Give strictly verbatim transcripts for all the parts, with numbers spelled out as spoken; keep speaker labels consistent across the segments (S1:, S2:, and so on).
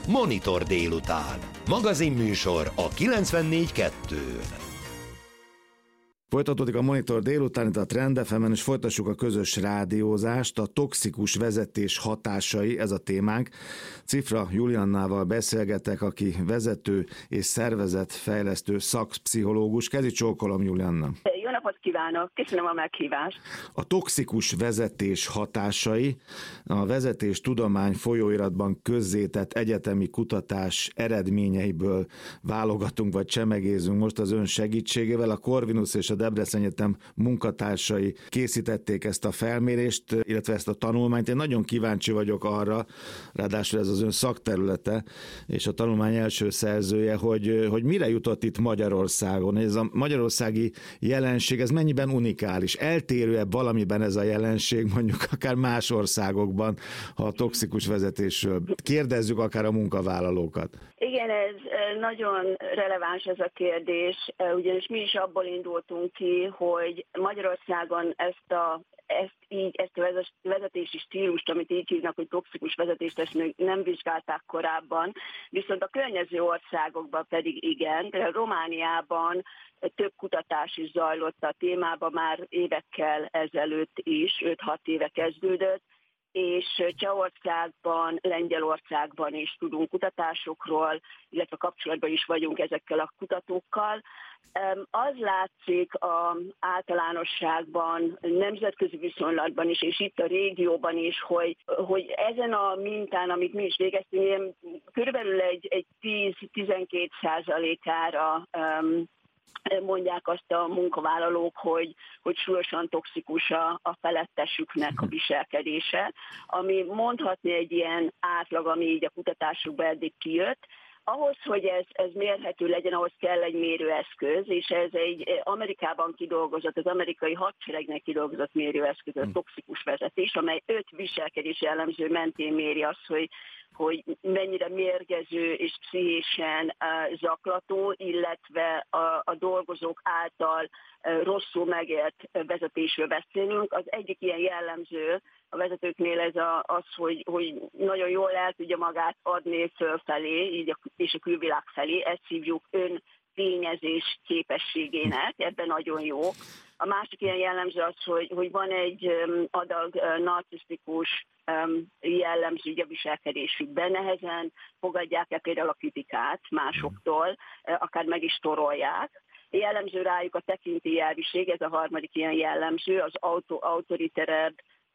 S1: Monitor délután. Magazinműsor a kilencvennégy kettőn.
S2: Folytatódik a Monitor délután, itt a Trend ef emen, és folytassuk a közös rádiózást. A toxikus vezetés hatásai, ez a témánk. Cifra Juliannával beszélgetek, aki vezető és szervezetfejlesztő szakpszichológus. Kezi csókolom, Julianna.
S3: Jó napot kívánok, köszönöm a meghívást.
S2: A toxikus vezetés hatásai a Vezetés Tudomány folyóiratban közzétett egyetemi kutatás eredményeiből válogatunk, vagy csemegézünk most az ön segítségével. A Corvinus és a Debrecen Egyetem munkatársai készítették ezt a felmérést, illetve ezt a tanulmányt. Én nagyon kíváncsi vagyok arra, ráadásul ez az ön szakterülete, és a tanulmány első szerzője, hogy, hogy mire jutott itt Magyarországon. Ez a magyarországi jelenség, ez mennyiben unikális? Eltérő-e valamiben ez a jelenség, mondjuk akár más országokban, ha a toxikus vezetésről kérdezzük akár a munkavállalókat?
S3: Igen, ez nagyon releváns ez a kérdés, ugyanis mi is abból indultunk ki, hogy Magyarországon ezt a ezt így, ezt a vezetési stílust, amit így hívnak, hogy toxikus vezetést, ezt még nem vizsgálták korábban, viszont a környező országokban pedig igen. Például Romániában több kutatás is zajlott a témában már évekkel ezelőtt is, öt-hat éve kezdődött, és Csehországban, Lengyelországban is tudunk kutatásokról, illetve kapcsolatban is vagyunk ezekkel a kutatókkal. Az látszik az általánosságban, nemzetközi viszonylatban is, és itt a régióban is, hogy, hogy ezen a mintán, amit mi is végeztünk, körülbelül egy, egy tíz-tizenkét százalékára mondják azt a munkavállalók, hogy, hogy súlyosan toxikus a, a felettesüknek a viselkedése, ami mondhatni egy ilyen átlag, ami így a kutatásokban eddig kijött. Ahhoz, hogy ez, ez mérhető legyen, ahhoz kell egy mérőeszköz, és ez egy Amerikában kidolgozott, az amerikai hadseregnek kidolgozott mérőeszköz, a toxikus vezetés, amely öt viselkedés jellemző mentén méri azt, hogy hogy mennyire mérgező és pszichésen zaklató, illetve a, a dolgozók által rosszul megélt vezetésről beszélünk. Az egyik ilyen jellemző a vezetőknél ez a, az, hogy, hogy nagyon jól el tudja magát adni fölfelé, így a, és a külvilág felé, ezt hívjuk öntényezés képességének, ebben nagyon jó. A másik ilyen jellemző az, hogy, hogy van egy adag narcisztikus jellemző a viselkedésükben, nehezen fogadják el például a kritikát másoktól, akár meg is torolják. Jellemző rájuk a tekintélyelviség, ez a harmadik ilyen jellemző, az auto, autoriterebb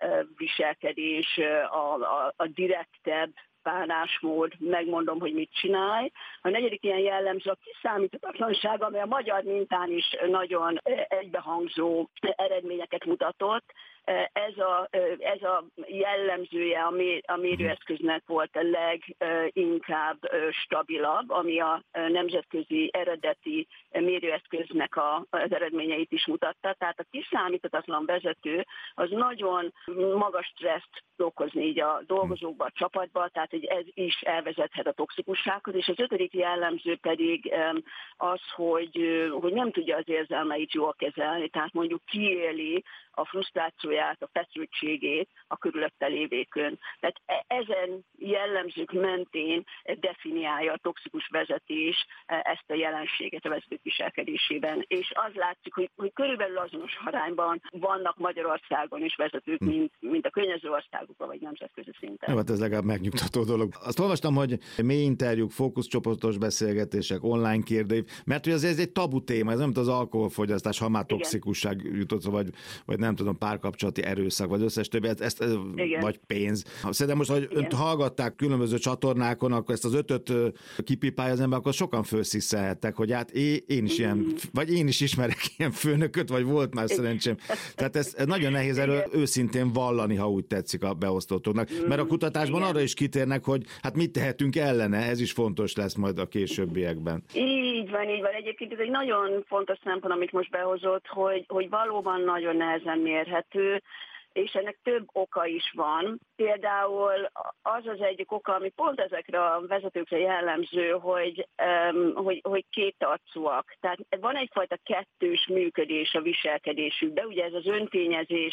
S3: viselkedés, a, a, a direktebb bánásmód, megmondom, hogy mit csinálj. A negyedik ilyen jellemző a kiszámíthatatlanság, amely a magyar mintán is nagyon egybehangzó eredményeket mutatott. Ez a, ez a jellemzője a mérőeszköznek volt a leginkább stabilabb, ami a nemzetközi eredeti mérőeszköznek a, az eredményeit is mutatta. Tehát a kiszámíthatatlan vezető az nagyon magas stresszt okozni így a dolgozókba, a csapatba, tehát hogy ez is elvezethet a toxikussághoz, és az ötödik jellemző pedig az, hogy, hogy nem tudja az érzelmeit jól kezelni, tehát mondjuk kiéli a frusztrációját, a feszültségét a körülötte lévékön. Tehát ezen jellemzők mentén definiálja a toxikus vezetés ezt a jelenséget a vezetők viselkedésében. És az látszik, hogy, hogy körülbelül azonos arányban vannak Magyarországon is vezetők, mint, mint a környező országokban, vagy nemzetközi szinten.
S2: Jó, hát ez legalább megnyugtató dolog. Azt olvastam, hogy mély interjúk, fókuszcsoportos beszélgetések, online kérdőív, mert hogy ez, ez egy tabu téma, ez nem mint az alkoholfogyasztás, ha már toxikusság jutott, vagy, vagy nem tudom, párkapcsolati erőszak, vagy összes többi, ezt, ezt, vagy pénz. Szerintem most, hogy önt hallgatták különböző csatornákon, akkor ezt az ötöt kipipálja az ember, akkor sokan felszisszelhettek, hogy hát én, én is ilyen, vagy én is ismerek ilyen főnököt, vagy volt már szerencsém. Tehát ez nagyon nehéz erről őszintén vallani, ha úgy tetszik a beosztótoknak. Mert a kutatásban arra is kitérnek, hogy hát mit tehetünk ellene, ez is fontos lesz majd a későbbiekben.
S3: Így van, így van. Egyébként ez egy nagyon fontos szempont, amit most behozott, hogy, hogy valóban nagyon nehezen mérhető, és ennek több oka is van. Például az az egyik oka, ami pont ezekre a vezetőkre jellemző, hogy, um, hogy, hogy kétarcúak. Tehát van egyfajta kettős működés a viselkedésükben, ugye ez az öntényezés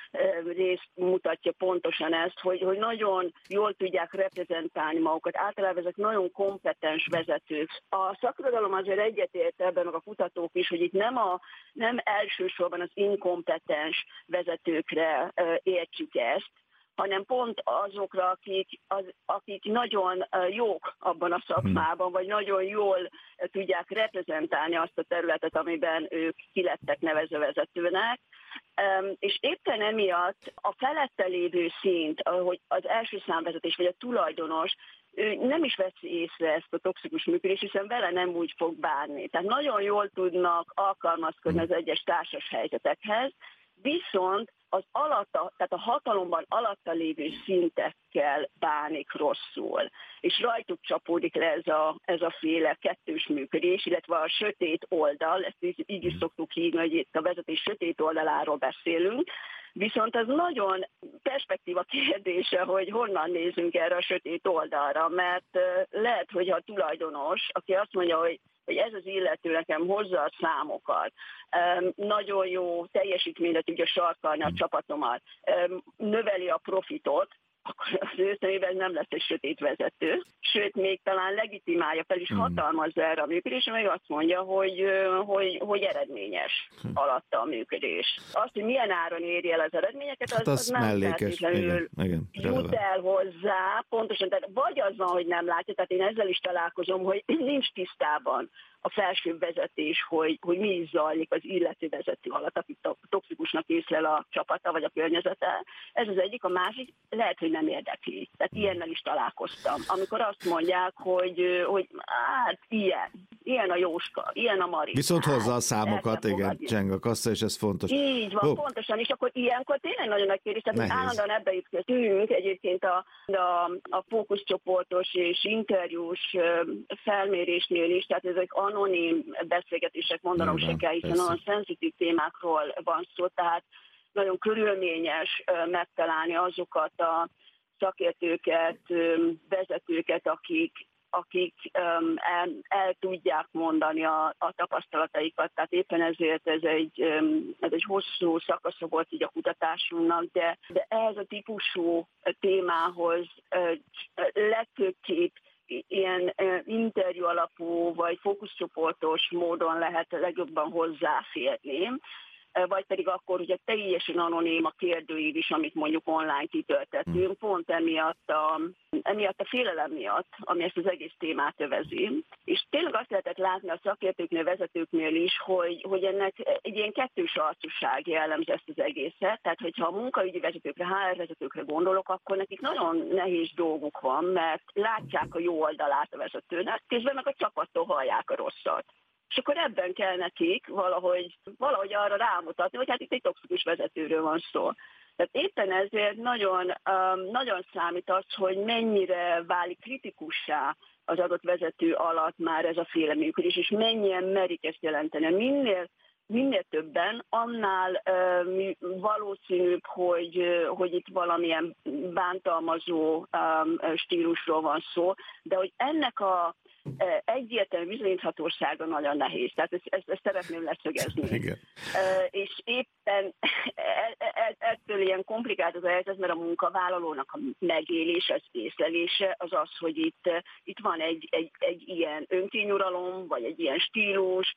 S3: rész mutatja pontosan ezt, hogy, hogy nagyon jól tudják reprezentálni magukat. Általában ezek nagyon kompetens vezetők. A szakirodalom azért egyetért ebben, meg a kutatók is, hogy itt nem, a, nem elsősorban az inkompetens vezetőkre értsük ezt, hanem pont azokra, akik, az, akik nagyon jók abban a szakmában, vagy nagyon jól tudják reprezentálni azt a területet, amiben ők kilettek nevezve vezetőnek. És éppen emiatt a felette lévő szint, ahogy az első számvezetés, vagy a tulajdonos, ő nem is veszi észre ezt a toxikus működést, hiszen vele nem úgy fog bánni. Tehát nagyon jól tudnak alkalmazkodni az egyes társas helyzetekhez, viszont az alatta, tehát a hatalomban alatta lévő szintekkel bánik rosszul. És rajtuk csapódik le ez a, ez a féle kettős működés, illetve a sötét oldal, ezt így, így is szoktuk hívni, hogy itt a vezetés sötét oldaláról beszélünk, viszont ez nagyon perspektíva kérdése, hogy honnan nézünk erre a sötét oldalra, mert lehet, hogy a tulajdonos, aki azt mondja, hogy hogy ez az illető nekem hozza a számokat, nagyon jó teljesítményre tudja sarkalni a csapatomat, növeli a profitot, akkor az ő szemében nem lesz egy sötét vezető, sőt, még talán legitimálja fel is hatalmazza erre a működésre, meg azt mondja, hogy, hogy, hogy eredményes alatta a működés. Azt, hogy milyen áron éri el az eredményeket, az, hát az, az nem feltétlenül jut el hozzá, pontosan, tehát vagy az van, hogy nem látja, tehát én ezzel is találkozom, hogy nincs tisztában a felsőbb vezetés, hogy, hogy mi is zajlik az illető vezető alatt, akit toxikusnak észlel a csapata vagy a környezete. Ez az egyik, a másik lehet, hogy nem érdekli. Tehát ilyennel is találkoztam. Amikor azt mondják, hogy, hogy hát ilyen, ilyen a Jóska, ilyen a Mari.
S2: Viszont hozza a számokat, igen, cseng a kassa, és ez fontos.
S3: Így van, oh. pontosan, és akkor ilyenkor tényleg nagyon nagy kérdés, tehát állandóan ebbe jutköztünk egyébként a, a, a fókuszcsoportos és interjús felmérésnél is, tehát ezek anonim beszélgetések, mondanom se kell, hiszen olyan szenzitív témákról van szó, tehát nagyon körülményes megtalálni azokat a szakértőket, vezetőket, akik, akik el, el tudják mondani a, a tapasztalataikat. Tehát éppen ezért ez egy, ez egy hosszú szakasza volt így a kutatásunknak, de, de ehhez a típusú témához legtöbbképp ilyen interjú alapú vagy fókuszcsoportos módon lehet legjobban hozzáférni, vagy pedig akkor, hogy a teljesen anonim a kérdőív is, amit mondjuk online kitöltetünk, pont emiatt a, emiatt a félelem miatt, ami ezt az egész témát övezi. És tényleg azt lehetett látni a szakértőknél, vezetőknél is, hogy, hogy ennek egy ilyen kettős arcúság jellemzi ezt az egészet. Tehát, hogyha a munkaügyi vezetőkre, há er vezetőkre gondolok, akkor nekik nagyon nehéz dolguk van, mert látják a jó oldalát a vezetőnek, közben meg a csapattól hallják a rosszat. És akkor ebben kell nekik valahogy, valahogy arra rámutatni, hogy hát itt egy toxikus vezetőről van szó. Tehát éppen ezért nagyon, um, nagyon számít az, hogy mennyire válik kritikussá az adott vezető alatt már ez a féle működés, és mennyien merik ezt jelenteni. Minél, minél többen, annál um, valószínűbb, hogy, uh, hogy itt valamilyen bántalmazó um, stílusról van szó, de hogy ennek a egyértelmű bizonyíthatósága nagyon nehéz. Tehát ezt, ezt, ezt szeretném leszögezni.
S2: Igen.
S3: És éppen ettől ilyen komplikált az a helyzet, mert a munkavállalónak a megélése, az észlelése az az, hogy itt, itt van egy, egy, egy ilyen önkényuralom, vagy egy ilyen stílus,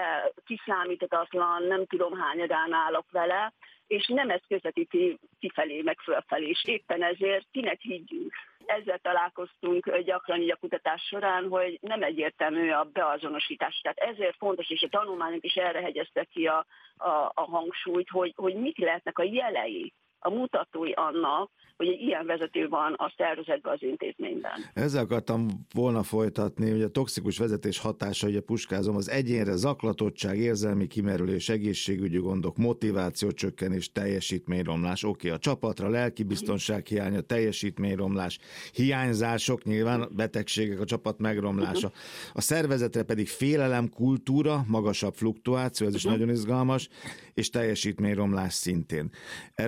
S3: kiszámíthatatlan, nem tudom hányadán állok vele, és nem ezt közvetíti kifelé, meg fölfelé, és éppen ezért kinek higgyünk. Ezzel találkoztunk gyakran így a kutatás során, hogy nem egyértelmű a beazonosítás. Tehát ezért fontos, és a tanulmányok is erre hegyeztek ki a, a, a hangsúlyt, hogy, hogy mik lehetnek a jelei, a mutatói annak, hogy egy ilyen vezető van a szervezetben, az intézményben.
S2: Ezzel akartam volna folytatni, hogy a toxikus vezetés hatása, ugye puskázom, az egyénre zaklatottság, érzelmi kimerülés, egészségügyi gondok, motivációcsökkenés, teljesítményromlás. Oké, okay, a csapatra lelki biztonság hiánya, teljesítményromlás, hiányzások, nyilván betegségek, a csapat megromlása. A szervezetre pedig félelem, kultúra, magasabb fluktuáció, ez is nagyon izgalmas, és teljesítményromlás szintén. Erről majd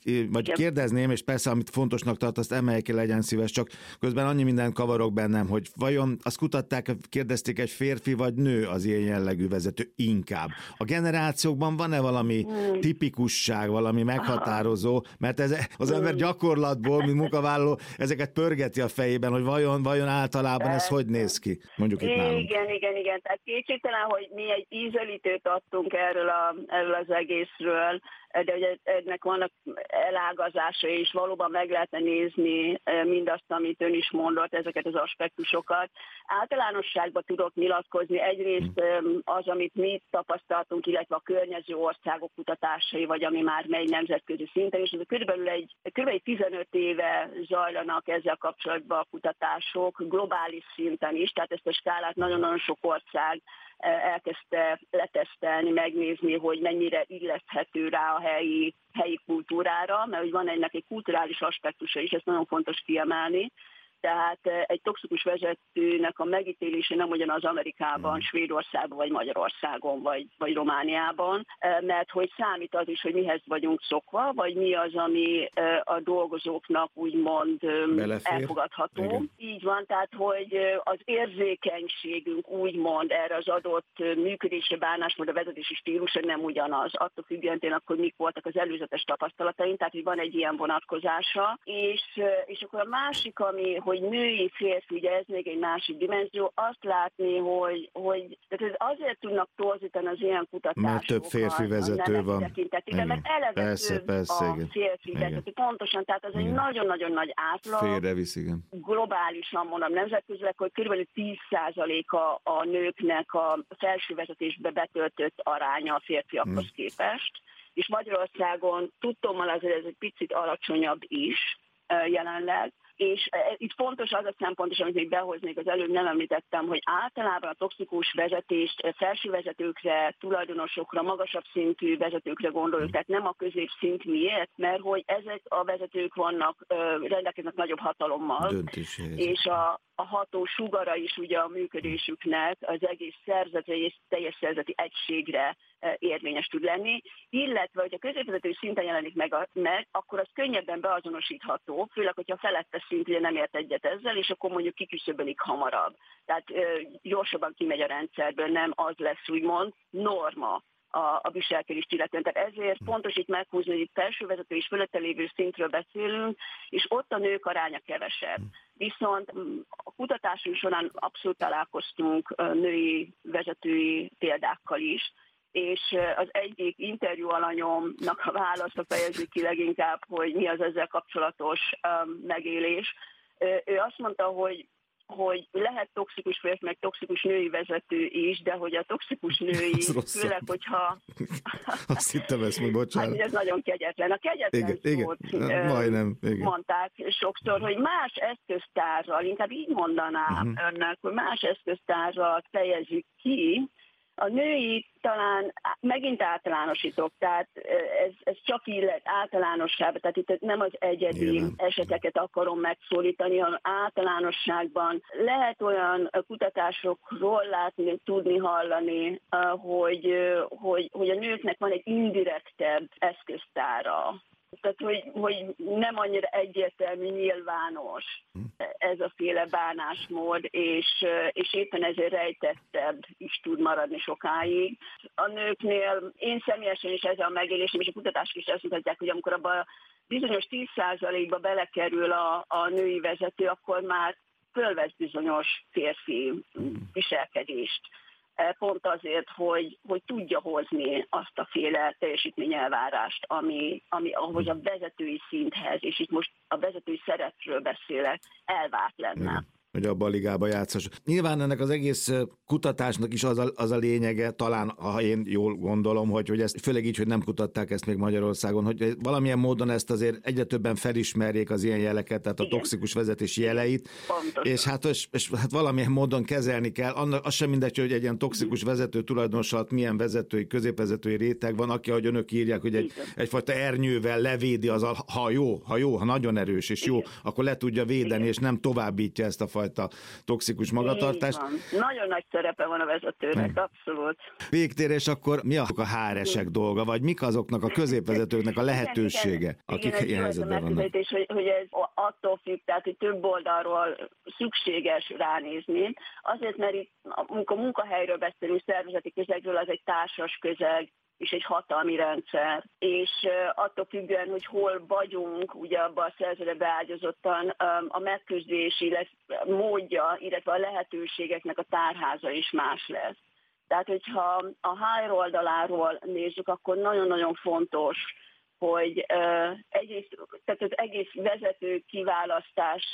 S2: vagy
S3: Igen.
S2: kérdezném, és persze, amit fontosnak tart, azt emelj ki, legyen szíves, csak közben annyi minden kavarok bennem, hogy vajon azt kutatták, kérdezték, egy férfi vagy nő az ilyen jellegű vezető inkább. A generációkban van-e valami hmm. tipikusság, valami meghatározó, mert ez az ember gyakorlatból, mint munkavállaló, ezeket pörgeti a fejében, hogy vajon, vajon általában ez hogy néz ki? Mondjuk itt nálunk.
S3: Igen, igen, igen. Tehát kétségtelen, hogy mi egy ízelítőt adtunk erről, a, erről az egészről, de ugye ennek vannak elágazásai, és valóban meg lehetne nézni mindazt, amit ön is mondott, ezeket az aspektusokat. Általánosságban tudok nyilatkozni. Egyrészt az, amit mi tapasztaltunk, illetve a környező országok kutatásai, vagy ami már megy nemzetközi szinten, és ez körülbelül egy, körülbelül egy tizenöt éve zajlanak ezzel kapcsolatban a kutatások, globális szinten is, tehát ezt a skálát nagyon-nagyon sok ország elkezdte letesztelni, megnézni, hogy mennyire illeszthető rá a helyi, helyi kultúrára, mert hogy van ennek egy kulturális aspektusa is, ezt nagyon fontos kiemelni. Tehát egy toxikus vezetőnek a megítélése nem ugyanaz Amerikában, Svédországban, vagy Magyarországon, vagy, vagy Romániában, mert hogy számít az is, hogy mihez vagyunk szokva, vagy mi az, ami a dolgozóknak úgymond
S2: belefér.
S3: Elfogadható.
S2: Igen.
S3: Így van, tehát hogy az érzékenységünk úgymond erre az adott működési bánásmód, a vezetési stílusa nem ugyanaz. Attól függően tényleg, akkor mik voltak az előzetes tapasztalataink, tehát hogy van egy ilyen vonatkozása. És, és akkor a másik, ami, hogy női, férfi, ugye ez még egy másik dimenzió, azt látni, hogy, hogy tehát azért tudnak torzítani az ilyen kutatások.
S2: Mert több férfi vezető van.
S3: Igen, mert eleve
S2: persze,
S3: több
S2: persze,
S3: a
S2: igen.
S3: férfi
S2: Igen.
S3: vezető. Pontosan, tehát az igen. egy nagyon-nagyon nagy átlag.
S2: Félrevisz, igen.
S3: Globálisan mondom, nemzetközileg, hogy kb. tíz százaléka a nőknek a felső vezetésbe betöltött aránya a férfiakhoz hmm. képest, és Magyarországon tudtommal azért ez egy picit alacsonyabb is jelenleg. És itt fontos az a szempont is, amit még behoznék, az előbb nem említettem, hogy általában a toxikus vezetést felső vezetőkre, tulajdonosokra, magasabb szintű vezetőkre gondoljuk, tehát nem a középszint. Miért? Mert hogy ezek a vezetők vannak, rendelkeznek nagyobb hatalommal,
S2: Döntéshez.
S3: És a, a ható sugara is ugye a működésüknek az egész szervezetre és teljes szervezeti egységre érvényes tud lenni, illetve, hogyha középvezető szinten jelenik meg, a, meg, akkor az könnyebben beazonosítható, főleg, hogyha felettes szint ugye nem ért egyet ezzel, és akkor mondjuk kiküszöbölik hamarabb. Tehát ö, gyorsabban kimegy a rendszerből, nem az lesz úgymond norma a, a viselkedést illetően. Tehát ezért fontos itt meghúzni, hogy itt felsővezető és fölötte lévő szintről beszélünk, és ott a nők aránya kevesebb. Viszont a kutatásunk során abszolút találkoztunk női vezetői példákkal is, és az egyik interjú alanyomnak a válasza fejezi ki leginkább, hogy mi az ezzel kapcsolatos um, megélés. Ő azt mondta, hogy, hogy lehet toxikus férfi, meg toxikus női vezető is, de hogy a toxikus női, főleg, hogyha...
S2: Azt hittem ezt, hogy bocsánat.
S3: Hát ez nagyon kegyetlen. A kegyetlen
S2: igen,
S3: szót
S2: igen. Majdnem, igen.
S3: mondták sokszor, hogy más eszköztárral, inkább így mondanám uh-huh. önnek, hogy más eszköztárral fejezik ki. A női talán megint általánosítok, tehát ez, ez csak illet általánosságban, tehát itt nem az egyedi Nyilván. eseteket akarom megszólítani, hanem általánosságban lehet olyan kutatásokról látni, tudni, hallani, hogy, hogy, hogy a nőknek van egy indirektebb eszköztára. Tehát, hogy, hogy nem annyira egyértelmű, nyilvános ez a féle bánásmód, és, és éppen ezért rejtettebb is tud maradni sokáig. A nőknél én személyesen is ez a megélésem, és a kutatások is azt mutatják, hogy amikor abban a bizonyos tíz százalékba belekerül a, a női vezető, akkor már fölvesz bizonyos férfi viselkedést. Pont azért, hogy, hogy tudja hozni azt a féle teljesítményelvárást, ami, ami ahhoz a vezetői szinthez, és itt most a vezetői szerepről beszélek, elvárt lenne.
S2: Hogy abban a ligában játszás. Nyilván ennek az egész kutatásnak is az a, az a lényege, talán, ha én jól gondolom, hogy, hogy ezt, főleg így, hogy nem kutatták ezt még Magyarországon, hogy valamilyen módon ezt azért egyre többen felismerjék az ilyen jeleket, tehát a Igen. toxikus vezetés jeleit, és hát, és, és hát valamilyen módon kezelni kell. Annak, az sem mindegy, hogy egy ilyen toxikus vezető tulajdonos alatt milyen vezetői, középvezetői réteg van, aki, ahogy önök írják, hogy egy, egyfajta ernyővel levédi az, ha jó, ha jó, ha nagyon erős és jó, Igen. akkor le tudja védeni, Igen. és nem továbbítja ezt a fajta fajta toxikus magatartást.
S3: Nagyon nagy szerepe van a vezetőnek, abszolút.
S2: Végtér, és akkor mi a há er esek dolga, vagy mik azoknak a középvezetőknek a lehetősége, igen, akik igen, ilyen helyzetben vannak?
S3: Hogy, hogy ez attól függ, tehát hogy több oldalról szükséges ránézni. Azért, mert itt, amikor munkahelyről beszélünk, szervezeti közegről, az egy társas közeg, és egy hatalmi rendszer, és attól függően, hogy hol vagyunk, ugye abban a szerződésbe beágyazottan, a megküzdési módja, illetve a lehetőségeknek a tárháza is más lesz. Tehát, hogyha a há er oldaláról nézzük, akkor nagyon-nagyon fontos, hogy egész, tehát az egész vezető kiválasztás,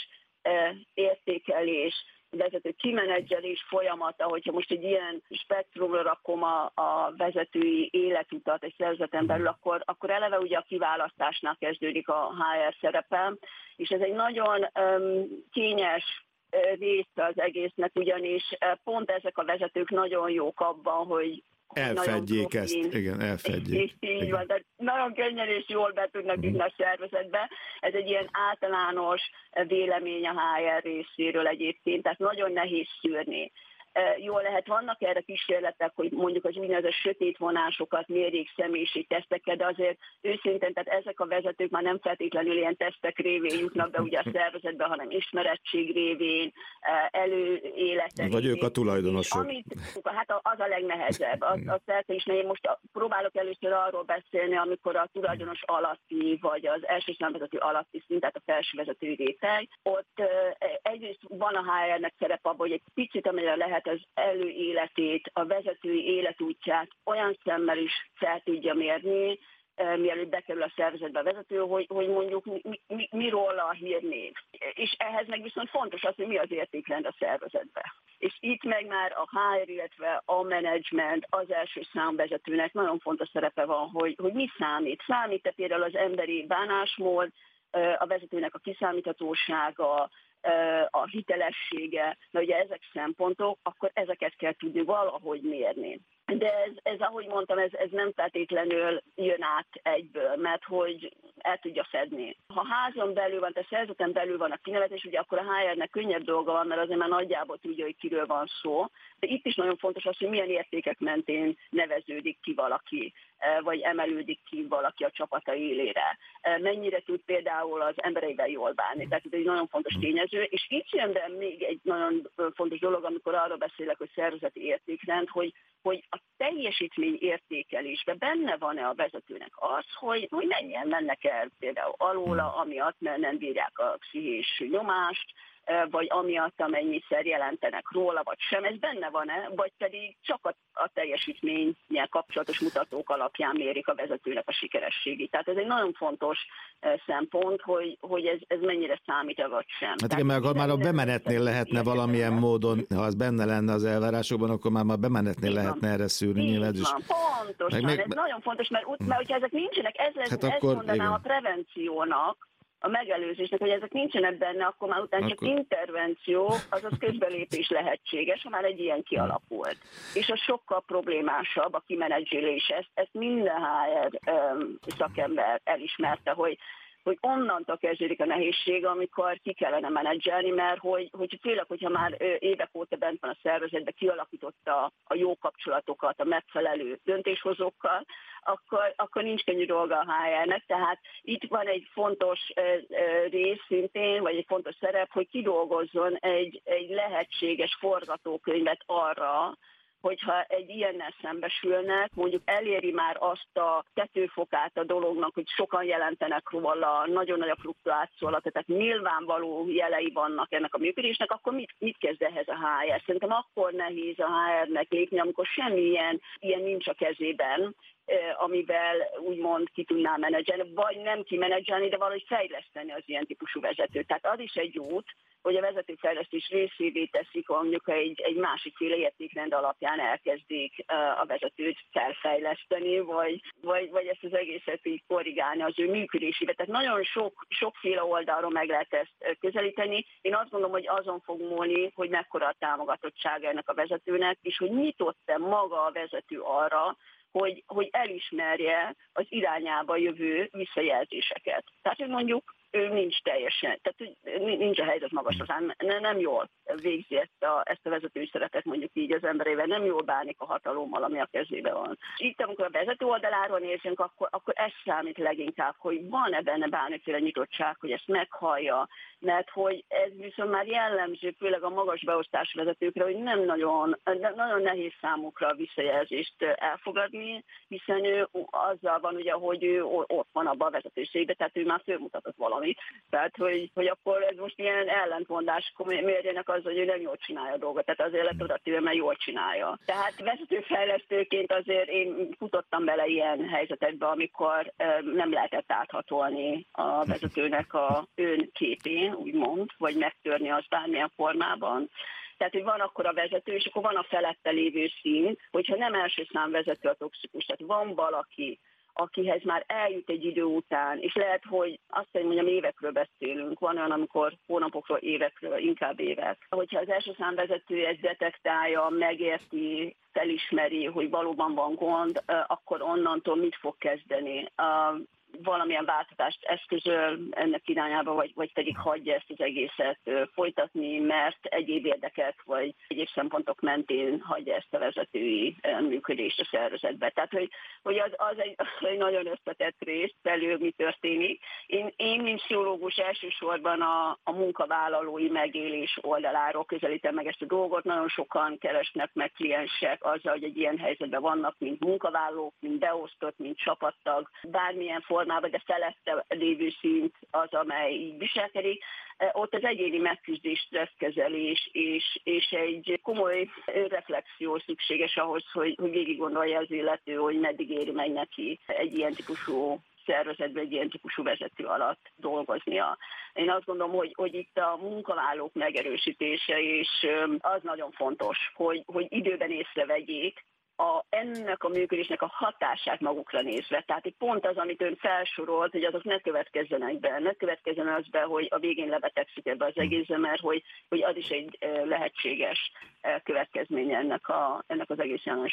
S3: értékelés, vezető kimenedzselés folyamata, hogyha most egy ilyen spektrumra rakom a, a vezetői életutat egy szervezeten belül, akkor, akkor eleve ugye a kiválasztásnál kezdődik a há er szerepem, és ez egy nagyon um, kényes része az egésznek, ugyanis pont ezek a vezetők nagyon jók abban, hogy
S2: elfedjék ezt, igen, elfedjék.
S3: Így igen. Van, de nagyon könnyen és jól be tudnak jutni a szervezetbe. Ez egy ilyen általános vélemény a há er részéről egyébként, tehát nagyon nehéz szűrni. Jól lehet, vannak erre kísérletek, hogy mondjuk az úgynevezett sötét vonásokat mérjék személyiségtesztekkel, de azért őszintén, tehát ezek a vezetők már nem feltétlenül ilyen tesztek révén jutnak be ugye a szervezetbe, hanem ismerettség révén, előéletek.
S2: Vagy ők a tulajdonosok.
S3: Amit, hát az a legnehezebb. Az, az persze is, én most próbálok először arról beszélni, amikor a tulajdonos alatti, vagy az első számvezető alatti szint, tehát a felső vezetői réteg. Ott egyrészt van a há er-nek szerep abban, hogy egy picit, amelyre lehet az előéletét, a vezetői életútját olyan szemmel is fel tudja mérni, mielőtt bekerül a szervezetbe a vezető, hogy, hogy mondjuk mi, mi, mi róla a hírnév. És ehhez meg viszont fontos az, hogy mi az értékrend a szervezetben. És itt meg már a há er, illetve a menedzsment, az első számvezetőnek nagyon fontos szerepe van, hogy, hogy mi számít. Számít-e például az emberi bánásmód, a vezetőnek a kiszámíthatósága, a hitelessége, de ugye ezek szempontok, akkor ezeket kell tudni valahogy mérni. De ez, ez ahogy mondtam, ez, ez nem feltétlenül jön át egyből, mert hogy el tudja fedni. Ha házon belül van, tehát szervezeten belül van a kinevezés, ugye akkor a há er-nek könnyebb dolga van, mert azért már nagyjából tudja, hogy kiről van szó. De itt is nagyon fontos az, hogy milyen értékek mentén neveződik ki valaki, vagy emelődik ki valaki a csapata élére. Mennyire tud például az embereivel jól bánni. Tehát ez egy nagyon fontos tényező. És itt jön be még egy nagyon fontos dolog, amikor arról beszélek, hogy szervezeti értékrend, hogy, hogy a teljesítmény értékelésben benne van-e a vezetőnek az, hogy, hogy mennyien mennek el például alóla, amiatt mert nem bírják a pszichés nyomást, vagy amiatt, amennyiszer jelentenek róla, vagy sem, ez benne van-e, vagy pedig csak a, a teljesítménnyel kapcsolatos mutatók alapján mérik a vezetőnek a sikerességét. Tehát ez egy nagyon fontos szempont, hogy, hogy ez, ez mennyire számít-e, vagy sem.
S2: Hát igen, mert már a bemenetnél lehetne valamilyen módon, ha az benne lenne az elvárásokban, akkor már, már bemenetnél lehetne erre szűrni.
S3: Így
S2: nyilván,
S3: van, pontosan,
S2: meg,
S3: ez meg, nagyon fontos, mert, mert hogyha ezek nincsenek, ez,
S2: hát
S3: ez
S2: akkor,
S3: mondanám
S2: igen.
S3: a prevenciónak, a megelőzésnek, hogy ezek nincsenek benne, akkor már utána
S2: akkor...
S3: csak intervenció, azaz közbelépés lehetséges, ha már egy ilyen kialakult. És az sokkal problémásabb a kimenedzselés. Ezt, ezt minden há er um, szakember elismerte, hogy hogy onnantól kezdődik a nehézség, amikor ki kellene menedzselni, mert hogy, hogy főleg, hogyha már évek óta bent van a szervezetben, kialakította a jó kapcsolatokat a megfelelő döntéshozókkal, akkor, akkor nincs könnyű dolga a há er-nek. Tehát itt van egy fontos rész szintén, vagy egy fontos szerep, hogy kidolgozzon egy, egy lehetséges forgatókönyvet arra, hogyha egy ilyennel szembesülnek, mondjuk eléri már azt a tetőfokát a dolognak, hogy sokan jelentenek róla, nagyon nagy a fluktuáció alatt, tehát nyilvánvaló jelei vannak ennek a működésnek, akkor mit, mit kezd ehhez a há er? Szerintem akkor nehéz a há er-nek lépni, amikor semmilyen ilyen nincs a kezében, amivel úgymond ki tudná menedzselni, vagy nem kimenedzselni, de valahogy fejleszteni az ilyen típusú vezetőt. Tehát az is egy út, hogy a vezetőfejlesztés részévé teszik, mondjuk egy, egy másikféle értékrend alapján elkezdik a vezetőt felfejleszteni, vagy, vagy, vagy ezt az egészet így korrigálni az ő működésébe. Tehát nagyon sok, sokféle oldalról meg lehet ezt közelíteni. Én azt gondolom, hogy azon fog múlni, hogy mekkora a támogatottsága ennek a vezetőnek, és hogy nyitott-e maga a vezető arra, Hogy, hogy elismerje az irányába jövő visszajelzéseket. Tehát, hogy mondjuk ő nincs teljesen, tehát nincs a helyzet magaslatán, nem jól végzi ezt a, ezt a vezetői szeretet mondjuk így az emberével, nem jól bánik a hatalommal, ami a kezében van. És itt, amikor a vezető oldaláról nézünk, akkor, akkor ez számít leginkább, hogy van-e benne bármiféle nyitottság, hogy ezt meghallja, mert hogy ez viszont már jellemző, főleg a magas beosztású vezetőkre, hogy nem nagyon, nagyon nehéz számukra a visszajelzést elfogadni, hiszen ő azzal van ugye, hogy ő ott van abban a vezetőségben, tehát ő már fölmutatott valamit. Tehát, hogy, hogy akkor ez most ilyen ellentmondás, akkor mérjenek az, hogy ő nem jól csinálja a dolgot, tehát azért lett oda tőle, mert jól csinálja. Tehát vezetőfejlesztőként azért én futottam bele ilyen helyzetekbe, amikor nem lehetett áthatolni a vezetőnek a önképén, úgymond, vagy megtörni azt bármilyen formában. Tehát, hogy van akkor a vezető, és akkor van a felette lévő szint, hogyha nem első szám vezető a toxikus, tehát van valaki, akihez már eljut egy idő után, és lehet, hogy azt mondjam, évekről beszélünk, van olyan, amikor hónapokról, évekről, inkább évek. Hogyha az első szám vezető ezt detektálja, megérti, felismeri, hogy valóban van gond, akkor onnantól mit fog kezdeni? Valamilyen változást eszközöl ennek irányába, vagy, vagy pedig hagyja ezt az egészet folytatni, mert egyéb érdekek, vagy egyéb szempontok mentén hagyja ezt a vezetői működést a szervezetbe. Tehát, hogy, hogy az, az, egy, az egy nagyon összetett rész, belül mi történik. Én, én mint pszichológus elsősorban a, a munkavállalói megélés oldaláról közelítem meg ezt a dolgot. Nagyon sokan keresnek meg kliensek azzal, hogy egy ilyen helyzetben vannak, mint munkavállalók, mint beosztott, mint csapattag, bármilyen formában, de felette lévő szint az, amely így viselkedik. Ott az egyéni megküzdés, stresszkezelés és, és egy komoly reflexió szükséges ahhoz, hogy, hogy végig gondolja az illető, hogy meddig éri meg neki egy ilyen típusú szervezetben, egy ilyen típusú vezető alatt dolgoznia. Én azt gondolom, hogy, hogy itt a munkavállalók megerősítése, és az nagyon fontos, hogy, hogy időben észrevegyék, A, ennek a működésnek a hatását magukra nézve. Tehát itt pont az, amit ön felsorolt, hogy azok ne következzenek be, ne következzen az be, hogy a végén lebetegszik ebbe az egészbe, mert hogy, hogy az is egy lehetséges következménye ennek, a, ennek az egész jelenségnek.